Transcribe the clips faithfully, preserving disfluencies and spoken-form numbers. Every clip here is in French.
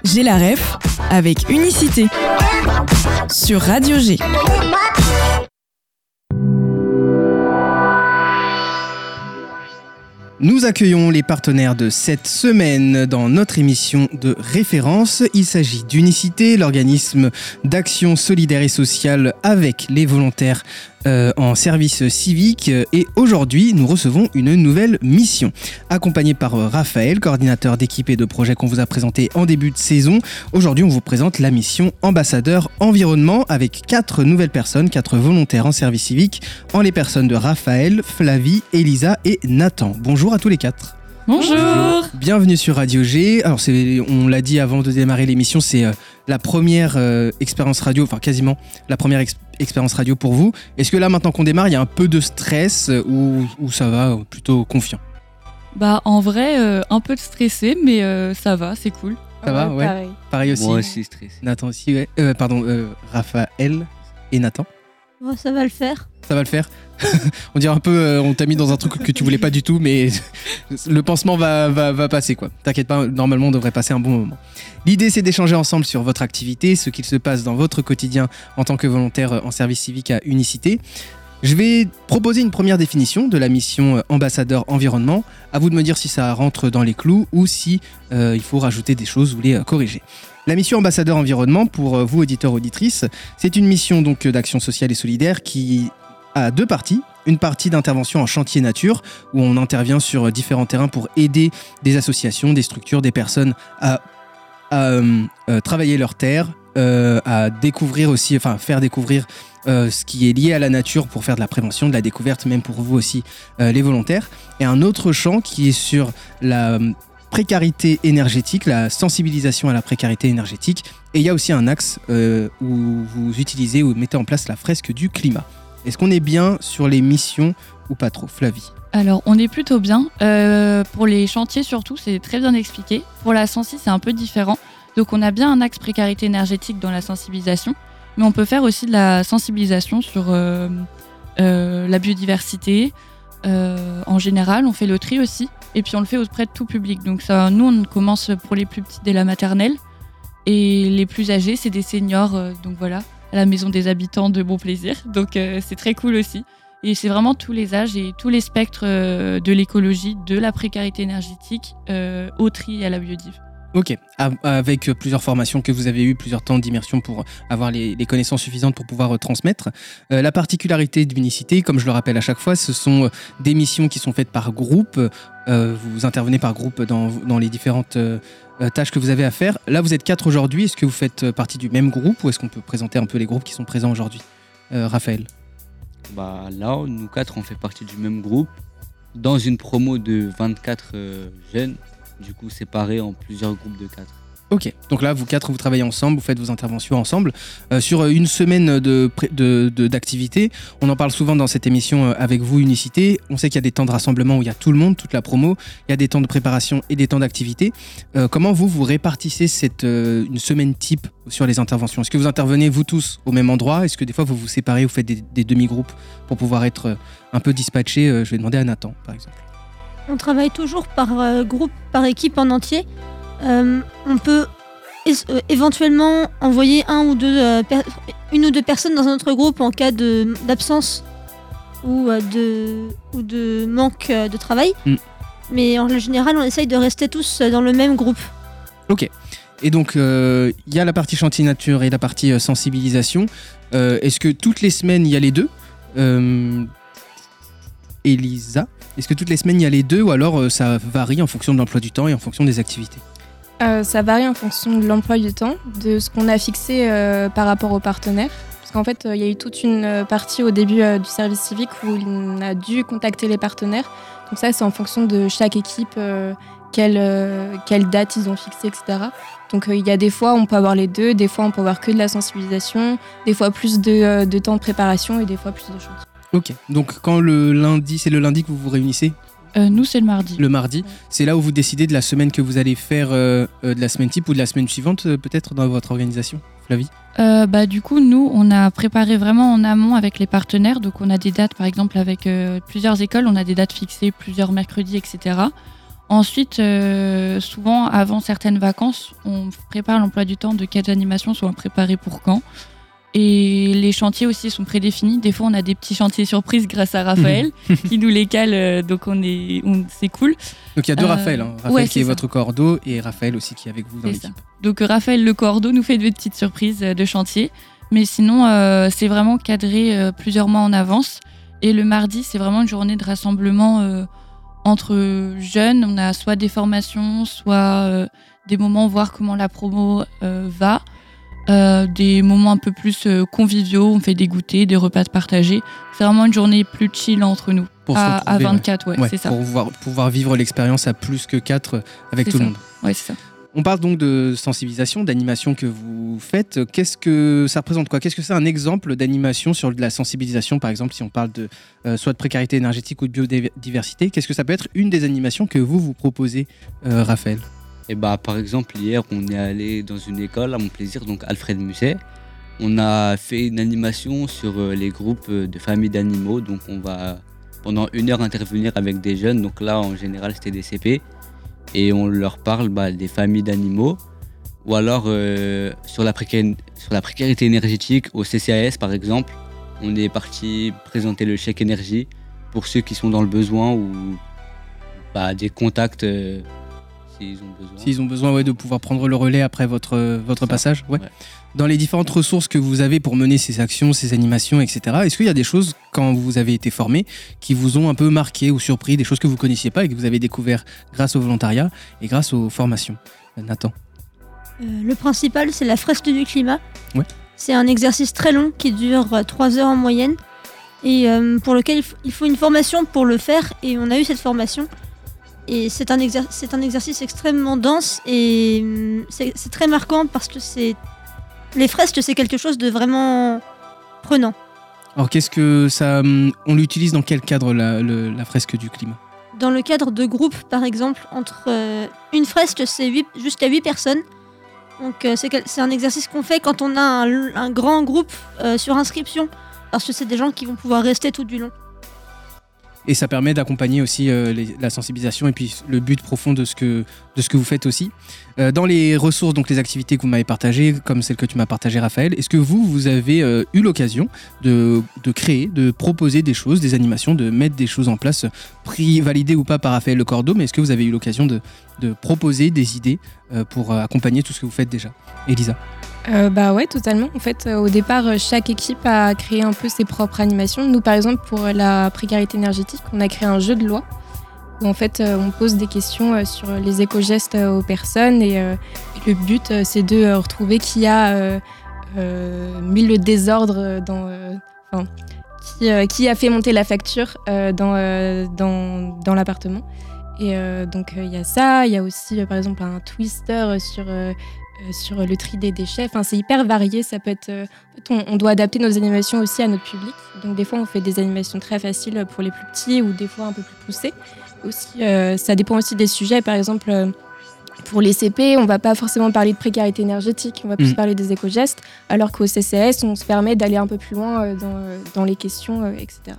J'ai la ref avec Unicité sur Radio G. Nous accueillons les partenaires de cette semaine dans notre émission de référence. Il s'agit d'Unicité, l'organisme d'action solidaire et sociale avec les volontaires euh, en service civique. Et aujourd'hui, nous recevons une nouvelle mission. Accompagné par Raphaël, coordinateur d'équipe et de projet qu'on vous a présenté en début de saison. Aujourd'hui, on vous présente la mission ambassadeur environnement avec quatre nouvelles personnes, quatre volontaires en service civique, en les personnes de Raphaël, Flavie, Elisa et Nathan. Bonjour à tous les quatre. Bonjour. Bonjour. Bienvenue sur Radio G. Alors c'est, on l'a dit avant de démarrer l'émission, c'est euh, la première euh, expérience radio, enfin quasiment la première ex- expérience radio pour vous. Est-ce que là maintenant qu'on démarre, il y a un peu de stress euh, ou, ou ça va, euh, plutôt confiant? Bah en vrai, euh, un peu stressé, mais euh, ça va, c'est cool. Ça va, ouais. Pareil. Pareil aussi. Moi aussi stressé. Nathan aussi, ouais. Euh, pardon, euh, Raphaël et Nathan. Oh, ça va le faire. Ça va le faire. On dirait un peu, euh, on t'a mis dans un truc que tu voulais pas du tout, mais le pansement va, va, va passer, quoi. T'inquiète pas, normalement on devrait passer un bon moment. L'idée c'est d'échanger ensemble sur votre activité, ce qu'il se passe dans votre quotidien en tant que volontaire en service civique à Unicité. Je vais proposer une première définition de la mission ambassadeur environnement. À vous de me dire si ça rentre dans les clous ou si euh, il faut rajouter des choses ou les euh, corriger. La mission ambassadeur environnement, pour vous auditeurs auditrices, c'est une mission donc d'action sociale et solidaire qui a deux parties. Une partie d'intervention en chantier nature, où on intervient sur différents terrains pour aider des associations, des structures, des personnes à, à euh, euh, travailler leur terre, euh, à découvrir aussi, enfin faire découvrir euh, ce qui est lié à la nature pour faire de la prévention, de la découverte, même pour vous aussi, euh, les volontaires. Et un autre champ qui est sur la précarité énergétique, la sensibilisation à la précarité énergétique. Et il y a aussi un axe euh, où vous utilisez ou mettez en place la fresque du climat. Est-ce qu'on est bien sur les missions ou pas trop, Flavie? Alors, on est plutôt bien. Euh, pour les chantiers, surtout, c'est très bien expliqué. Pour la sensi, c'est un peu différent. Donc, on a bien un axe précarité énergétique dans la sensibilisation, mais on peut faire aussi de la sensibilisation sur euh, euh, la biodiversité. Euh, en général, on fait le tri aussi, et puis on le fait auprès de tout public. Donc, ça, nous, on commence pour les plus petits dès la maternelle, et les plus âgés, c'est des seniors. Euh, donc voilà. À la maison des habitants de Bon Plaisir, donc euh, c'est très cool aussi. Et c'est vraiment tous les âges et tous les spectres euh, de l'écologie, de la précarité énergétique, euh, au tri et à la biodive. Ok, avec plusieurs formations que vous avez eues, plusieurs temps d'immersion pour avoir les, les connaissances suffisantes pour pouvoir euh, transmettre. Euh, la particularité d'Unicité, comme je le rappelle à chaque fois, ce sont des missions qui sont faites par groupe. Euh, vous intervenez par groupe dans, dans les différentes euh, tâches que vous avez à faire. Là, vous êtes quatre aujourd'hui. Est-ce que vous faites partie du même groupe ou est-ce qu'on peut présenter un peu les groupes qui sont présents aujourd'hui? euh, Raphaël? Bah, là, nous quatre, on fait partie du même groupe dans une promo de vingt-quatre euh, jeunes, du coup séparés en plusieurs groupes de quatre. Ok, donc là, vous quatre, vous travaillez ensemble, vous faites vos interventions ensemble. Euh, sur une semaine de, de, de, d'activité, on en parle souvent dans cette émission avec vous, Unicité. On sait qu'il y a des temps de rassemblement où il y a tout le monde, toute la promo. Il y a des temps de préparation et des temps d'activité. Euh, comment vous, vous répartissez cette, euh, une semaine type sur les interventions? Est-ce que vous intervenez, vous tous, au même endroit? Est-ce que des fois, vous vous séparez, vous faites des, des demi-groupes pour pouvoir être un peu dispatchés? euh, Je vais demander à Nathan, par exemple. On travaille toujours par euh, groupe, par équipe en entier. Euh, on peut é- euh, éventuellement envoyer un ou deux, euh, per- une ou deux personnes dans un autre groupe en cas de, d'absence ou, euh, de, ou de manque euh, de travail. Mm. Mais en général, on essaye de rester tous dans le même groupe. Ok. Et donc, il euh, y a la partie chantier nature et la partie euh, sensibilisation. Euh, est-ce que toutes les semaines, il y a les deux? euh, Elisa, est-ce que toutes les semaines, il y a les deux ou alors euh, ça varie en fonction de l'emploi du temps et en fonction des activités? Euh, ça varie en fonction de l'emploi du temps, de ce qu'on a fixé euh, par rapport aux partenaires. Parce qu'en fait, il euh, y a eu toute une partie au début euh, du service civique où on a dû contacter les partenaires. Donc ça, c'est en fonction de chaque équipe, euh, quelle, euh, quelle date ils ont fixé, et cetera. Donc il euh, y a des fois, on peut avoir les deux, des fois, on peut avoir que de la sensibilisation, des fois plus de, euh, de temps de préparation et des fois plus de chantier. Ok, donc quand le lundi, c'est le lundi que vous vous réunissez? Euh, nous, c'est le mardi. Le mardi, c'est là où vous décidez de la semaine que vous allez faire, euh, euh, de la semaine type ou de la semaine suivante, euh, peut-être dans votre organisation, Flavie? euh, bah, Du coup, nous, on a préparé vraiment en amont avec les partenaires. Donc, on a des dates, par exemple, avec euh, plusieurs écoles, on a des dates fixées, plusieurs mercredis, et cetera. Ensuite, euh, souvent, avant certaines vacances, on prépare l'emploi du temps de quelles animations sont préparées pour quand. Et les chantiers aussi sont prédéfinis. Des fois, on a des petits chantiers surprises grâce à Raphaël, qui nous les cale, euh, donc on est, on, c'est cool. Donc il y a deux Euh, Raphaël, hein. Raphaël ouais, qui est, c'est ça. votre cordeau et Raphaël aussi qui est avec vous dans C'est l'équipe. ça. Donc euh, Raphaël Le Cordeau nous fait des petites surprises euh, de chantier. Mais sinon, euh, c'est vraiment cadré euh, plusieurs mois en avance. Et le mardi, c'est vraiment une journée de rassemblement euh, entre jeunes. On a soit des formations, soit euh, des moments voir comment la promo euh, va. Euh, des moments un peu plus euh, conviviaux, on fait des goûters, des repas partagés. C'est vraiment une journée plus chill entre nous. Pour se à, à retrouver, vingt-quatre, ouais, Ouais, c'est ça. pour pouvoir, pouvoir vivre l'expérience à plus que quatre avec C'est tout ça. le monde. Ouais, c'est ça. On parle donc de sensibilisation, d'animation que vous faites. Qu'est-ce que ça représente quoi? Qu'est-ce que c'est un exemple d'animation sur de la sensibilisation, par exemple, si on parle de euh, soit de précarité énergétique ou de biodiversité? Qu'est-ce que ça peut être une des animations que vous vous proposez, euh, Raphaël? Et bah, par exemple, hier, on est allé dans une école à mon plaisir, donc Alfred Musset. On a fait une animation sur euh, les groupes euh, de familles d'animaux. Donc, on va pendant une heure intervenir avec des jeunes. Donc là, en général, c'était des C P. Et on leur parle bah, des familles d'animaux. Ou alors, euh, sur, la précarité, sur la précarité énergétique, au C C A S, par exemple, on est parti présenter le chèque énergie pour ceux qui sont dans le besoin ou bah, des contacts. Euh, S'ils ont besoin. S'ils ont besoin ouais, de pouvoir prendre le relais après votre, votre passage. Ouais. Ouais. Dans les différentes ressources que vous avez pour mener ces actions, ces animations, et cetera, est-ce qu'il y a des choses, quand vous avez été formé, qui vous ont un peu marqué ou surpris, des choses que vous ne connaissiez pas et que vous avez découvert grâce au volontariat et grâce aux formations? Nathan? Euh, le principal, c'est la fresque du climat. Ouais. C'est un exercice très long qui dure trois heures en moyenne et euh, pour lequel il, f- il faut une formation pour le faire, et on a eu cette formation. Et c'est un, exer- c'est un exercice extrêmement dense et hum, c'est, c'est très marquant parce que c'est... les fresques, c'est quelque chose de vraiment prenant. Alors qu'est-ce que ça... hum, On l'utilise dans quel cadre, la, le- la fresque du climat? Dans le cadre de groupes, par exemple, entre euh, une fresque, c'est huit jusqu'à huit personnes. Donc euh, c'est, quel- c'est un exercice qu'on fait quand on a un, un grand groupe euh, sur inscription, parce que c'est des gens qui vont pouvoir rester tout du long. Et ça permet d'accompagner aussi euh, les- la sensibilisation et puis le but profond de ce que, de ce que vous faites aussi. Euh, dans les ressources, donc les activités que vous m'avez partagées, comme celle que tu m'as partagée, Raphaël, est-ce que vous, vous avez euh, eu l'occasion de, de créer, de proposer des choses, des animations, de mettre des choses en place, pris, validées ou pas par Raphaël Le Cordeau, mais est-ce que vous avez eu l'occasion de, de proposer des idées euh, pour euh, accompagner tout ce que vous faites déjà? Elisa? Euh, bah ouais, totalement. En fait, euh, au départ, euh, chaque équipe a créé un peu ses propres animations. Nous, par exemple, pour la précarité énergétique, on a créé un jeu de loi où en fait, euh, on pose des questions euh, sur les éco-gestes euh, aux personnes et, euh, et le but, euh, c'est de euh, retrouver qui a euh, euh, mis le désordre dans, euh, enfin, qui, euh, qui a fait monter la facture euh, dans, euh, dans, dans l'appartement. Et euh, donc, il euh, y a ça. Il y a aussi, euh, par exemple, un twister sur euh, Euh, sur le tri des déchets. Enfin, c'est hyper varié. Ça peut être, euh, en fait, on, on doit adapter nos animations aussi à notre public. Donc des fois, on fait des animations très faciles pour les plus petits ou des fois un peu plus poussées. Aussi, euh, ça dépend aussi des sujets. Par exemple, euh, pour les C P, on va pas forcément parler de précarité énergétique. On va plus Mmh. parler des éco-gestes. Alors qu'au C C S, on se permet d'aller un peu plus loin euh, dans, euh, dans les questions, euh, et cetera.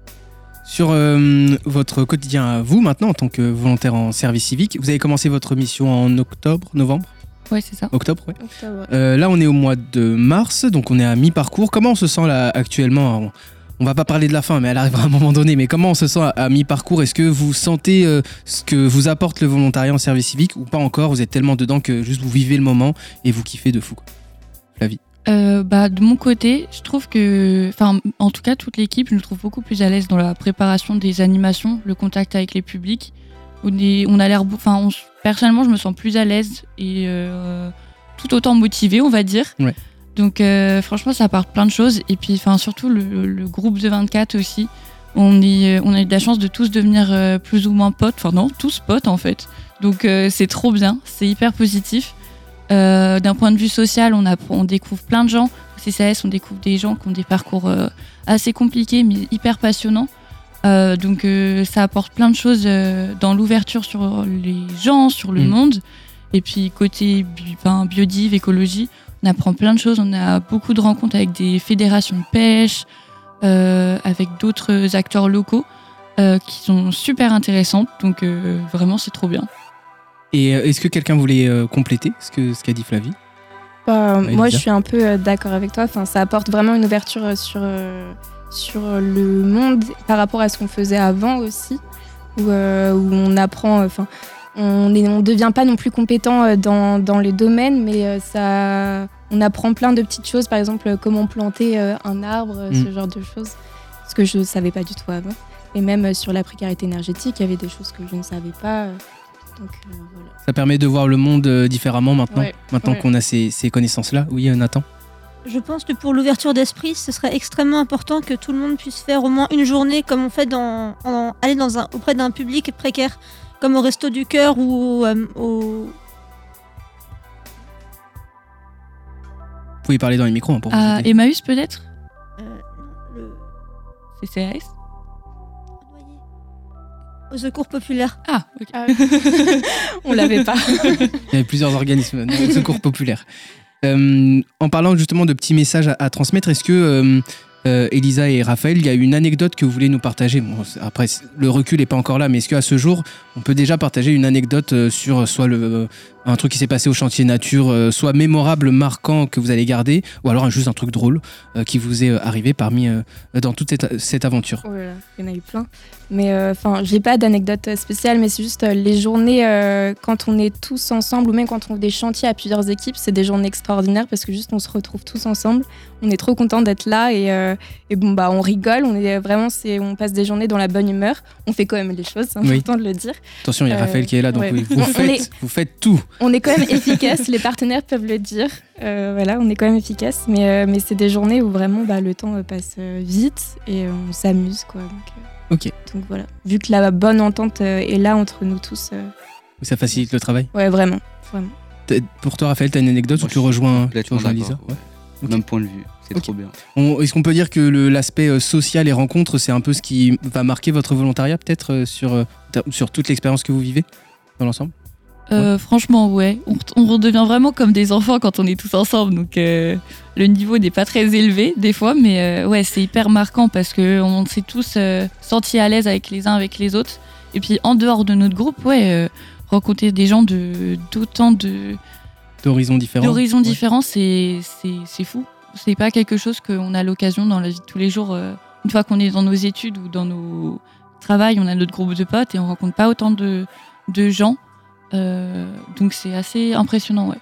Sur euh, votre quotidien à vous, maintenant, en tant que volontaire en service civique, vous avez commencé votre mission en octobre, novembre? Ouais, c'est ça. Octobre, ouais. Octobre, ouais. Euh, là, on est au mois de mars, donc on est à mi-parcours. Comment on se sent là actuellement? on, on va pas parler de la fin, mais elle arrivera à un moment donné. Mais comment on se sent à, à mi-parcours? Est-ce que vous sentez euh, ce que vous apporte le volontariat en service civique ou pas encore? Vous êtes tellement dedans que juste vous vivez le moment et vous kiffez de fou, quoi. Flavie? Euh, bah, de mon côté, je trouve que, enfin, en tout cas, toute l'équipe, je nous trouve beaucoup plus à l'aise dans la préparation des animations, le contact avec les publics. On, est, on a l'air, enfin, on, personnellement, je me sens plus à l'aise et euh, tout autant motivée, on va dire. Ouais. Donc, euh, franchement, ça apporte plein de choses. Et puis, enfin, surtout le, le groupe de vingt-quatre aussi. On, est, on a eu de la chance de tous devenir euh, plus ou moins potes. Enfin, non, tous potes en fait. Donc, euh, c'est trop bien. C'est hyper positif. Euh, d'un point de vue social, on, a, on découvre plein de gens. Au C C S, on découvre des gens qui ont des parcours euh, assez compliqués, mais hyper passionnants. Euh, donc euh, ça apporte plein de choses euh, dans l'ouverture sur les gens, sur le mmh. monde. Et puis côté bi- enfin, biodive, écologie, on apprend plein de choses. On a beaucoup de rencontres avec des fédérations de pêche, euh, avec d'autres acteurs locaux. euh, qui sont super intéressantes. Donc euh, vraiment, c'est trop bien. Et euh, est-ce que quelqu'un voulait euh, compléter ce que ce qu'a dit Flavie? Bah, Ouais, moi, Elisa. je suis un peu euh, d'accord avec toi. Enfin, ça apporte vraiment une ouverture euh, sur, euh, sur le monde par rapport à ce qu'on faisait avant aussi, où, euh, où on apprend. Enfin, on ne on devient pas non plus compétent euh, dans, dans les domaines, mais euh, ça, on apprend plein de petites choses. Par exemple, euh, comment planter euh, un arbre, euh, Mm. ce genre de choses, ce que je ne savais pas du tout avant. Et même euh, sur la précarité énergétique, il y avait des choses que je ne savais pas. euh, donc euh, voilà. Ça permet de voir le monde euh, différemment maintenant, Ouais, maintenant ouais. qu'on a ces, ces connaissances-là. Oui, euh, Nathan? Je pense que pour l'ouverture d'esprit, ce serait extrêmement important que tout le monde puisse faire au moins une journée comme on fait dans, en- aller dans un, auprès d'un public précaire, comme au Resto du Cœur ou euh, au... Vous pouvez parler dans les micros hein, pour vous À aider. Emmaüs peut-être euh, le- C C A S au Secours Populaire. Ah, ok. Ah oui. On l'avait pas. Il y avait plusieurs organismes dans le secours populaire. Euh, en parlant justement de petits messages à, à transmettre, est-ce que euh, euh, Elisa et Raphaël, il y a une anecdote que vous voulez nous partager? Bon, c'est- après, c'est- le recul n'est pas encore là, mais est-ce qu'à ce jour, on peut déjà partager une anecdote euh, sur soit le, euh, un truc qui s'est passé au chantier nature, euh, soit mémorable, marquant, que vous allez garder, ou alors juste un truc drôle euh, qui vous est euh, arrivé parmi euh, dans toute cette, cette aventure? Oh là là, il y en a eu plein. Mais enfin, j'ai pas d'anecdote euh, spéciale, mais c'est juste euh, les journées euh, quand on est tous ensemble, ou même quand on fait des chantiers à plusieurs équipes, c'est des journées extraordinaires parce que juste on se retrouve tous ensemble. On est trop contents d'être là et, euh, et bon bah on rigole, on est vraiment, c'est, on passe des journées dans la bonne humeur. On fait quand même les choses, c'est Oui. important de le dire. Attention, il y a Euh, Raphaël qui est là, donc ouais. oui, vous, On faites, est- vous faites tout. On est quand même efficace, les partenaires peuvent le dire. Euh, voilà, on est quand même efficace, mais, euh, mais c'est des journées où vraiment bah, le temps euh, passe euh, vite et euh, on s'amuse quoi. Donc, euh, Ok. donc voilà, vu que la bonne entente euh, est là entre nous tous, euh, Ça facilite le travail. ouais vraiment. T'as- Pour toi, Raphaël, tu as une anecdote Moi, où je tu suis rejoins, tu complètement rejoins d'accord, Lisa? ouais. Ok. Même point de vue, c'est Ok. trop bien. On- Est-ce qu'on peut dire que le- l'aspect euh, social et rencontres, c'est un peu ce qui va marquer votre volontariat, peut-être, euh, sur, euh, ter- sur toute l'expérience que vous vivez dans l'ensemble? Euh, franchement, ouais. On, on redevient vraiment comme des enfants quand on est tous ensemble. Donc, euh, le niveau n'est pas très élevé des fois, mais euh, ouais, c'est hyper marquant parce qu'on s'est tous euh, sentis à l'aise avec les uns avec les autres. Et puis, en dehors de notre groupe, ouais, euh, rencontrer des gens de d'autant de D'horizons différents. d'horizons Ouais. différents, c'est c'est c'est fou. C'est pas quelque chose qu'on a l'occasion dans la vie de tous les jours. euh, une fois qu'on est dans nos études ou dans nos travails, on a notre groupe de potes et on rencontre pas autant de de gens. Euh, donc c'est assez impressionnant, ouais.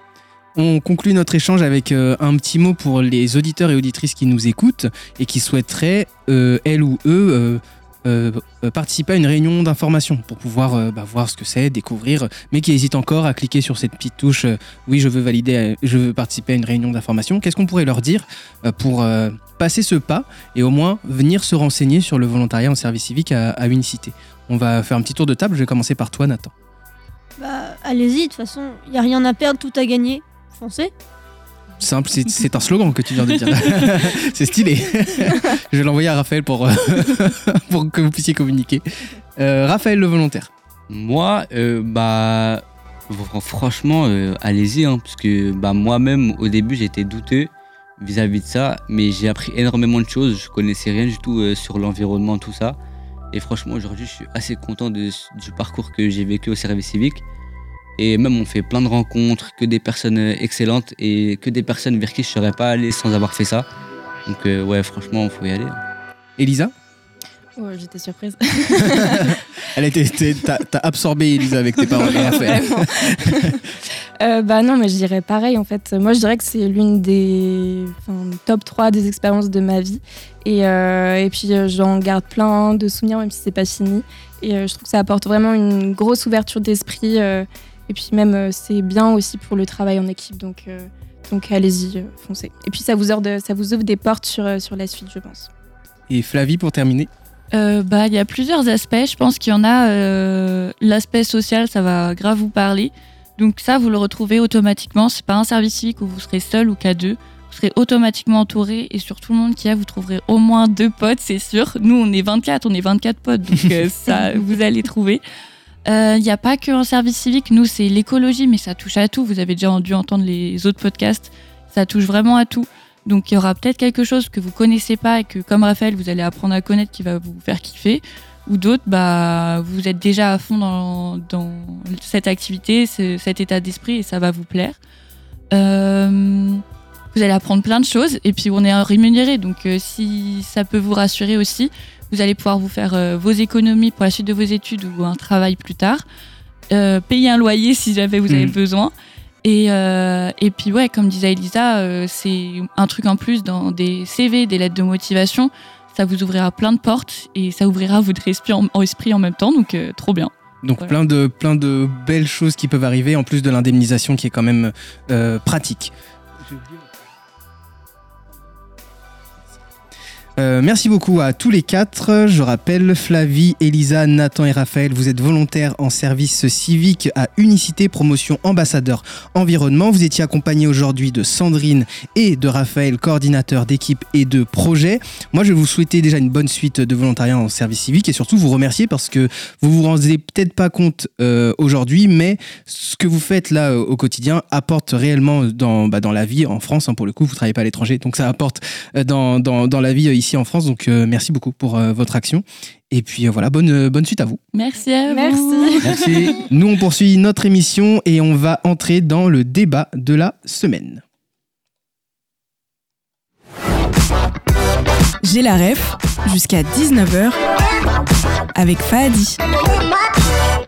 On conclut notre échange avec euh, un petit mot pour les auditeurs et auditrices qui nous écoutent et qui souhaiteraient, euh, elles ou eux, euh, euh, euh, participer à une réunion d'information pour pouvoir euh, bah, voir ce que c'est, découvrir, mais qui hésitent encore à cliquer sur cette petite touche euh, oui, je veux valider, euh, je veux participer à une réunion d'information. Qu'est-ce qu'on pourrait leur dire euh, pour euh, passer ce pas et au moins venir se renseigner sur le volontariat en service civique à, à Unicité? On va faire un petit tour de table. Je vais commencer par toi, Nathan. Bah, allez-y, de toute façon, il n'y a rien à perdre, tout à gagner. Foncez. Simple, c'est, c'est un slogan que tu viens de dire. C'est stylé. Je vais l'envoyer à Raphaël pour, euh, pour que vous puissiez communiquer. Euh, Raphaël le volontaire. Moi, euh, bah, fr- franchement, euh, allez-y, hein, parce que bah, moi-même, au début, j'étais douteux vis-à-vis de ça, mais j'ai appris énormément de choses. Je connaissais rien du tout euh, sur l'environnement, tout ça. Et franchement, aujourd'hui, je suis assez content de- du parcours que j'ai vécu au service civique. Et même, on fait plein de rencontres, que des personnes euh, excellentes et que des personnes vers qui je ne serais pas allé sans avoir fait ça. Donc, euh, ouais, franchement, il faut y aller. Elisa. Oh, j'étais surprise. Elle était, t'es- t'as, t'as absorbé Elisa avec tes paroles, Raphaël. Vraiment. Euh, bah non, mais je dirais pareil en fait. Moi, je dirais que c'est l'une des enfin, top trois des expériences de ma vie. Et, euh, et puis, euh, j'en garde plein de souvenirs, même si c'est pas fini. Et euh, je trouve que ça apporte vraiment une grosse ouverture d'esprit. euh, et puis même, euh, c'est bien aussi pour le travail en équipe. Donc, euh, donc allez-y, euh, foncez. Et puis, ça vous ouvre, de- ça vous ouvre des portes sur, euh, sur la suite, je pense. Et Flavie, pour terminer. Euh, bah, il y a plusieurs aspects. Je pense qu'il y en a. euh, l'aspect social, ça va grave vous parler. Donc ça, vous le retrouvez automatiquement. C'est pas un service civique où vous serez seul ou qu'à deux. Vous serez automatiquement entouré et sur tout le monde qu'il y a, vous trouverez au moins deux potes, c'est sûr. Nous, on est vingt-quatre, on est vingt-quatre potes, donc euh, ça, vous allez trouver. Il euh, n'y a pas qu'un service civique. Nous, c'est l'écologie, mais ça touche à tout. Vous avez déjà dû entendre les autres podcasts. Ça touche vraiment à tout. Donc, il y aura peut-être quelque chose que vous connaissez pas et que, comme Raphaël, vous allez apprendre à connaître qui va vous faire kiffer. ou d'autres, bah, vous êtes déjà à fond dans, dans cette activité, ce, cet état d'esprit et ça va vous plaire. Euh, vous allez apprendre plein de choses et puis on est rémunéré, donc euh, si ça peut vous rassurer aussi, vous allez pouvoir vous faire euh, vos économies pour la suite de vos études ou un travail plus tard, euh, payer un loyer si jamais vous avez mmh. besoin. Et, euh, et puis ouais, comme disait Elisa, euh, c'est un truc en plus dans des C V, des lettres de motivation. Ça vous ouvrira plein de portes et ça ouvrira votre esprit en, en, esprit en même temps, donc euh, trop bien. Donc voilà. plein de, plein de belles choses qui peuvent arriver, en plus de l'indemnisation qui est quand même euh, pratique. Euh, merci beaucoup à tous les quatre. Je rappelle, Flavie, Elisa, Nathan et Raphaël, vous êtes volontaires en service civique à Unicité, promotion ambassadeur environnement. Vous étiez accompagnés aujourd'hui de Sandrine et de Raphaël, coordinateur d'équipe et de projet. Moi, je vais vous souhaiter déjà une bonne suite de volontariat en service civique et surtout vous remercier parce que vous vous rendez peut-être pas compte euh, aujourd'hui, mais ce que vous faites là euh, au quotidien apporte réellement dans, bah, dans la vie en France. Hein, pour le coup, vous travaillez pas à l'étranger, donc ça apporte euh, dans, dans, dans la vie euh, ici en France, donc euh, merci beaucoup pour euh, votre action et puis euh, voilà, bonne, euh, bonne suite à vous. Merci à vous. Merci. Merci. Nous on poursuit notre émission et on va entrer dans le débat de la semaine. J'ai la ref jusqu'à dix-neuf heures avec Fahadi.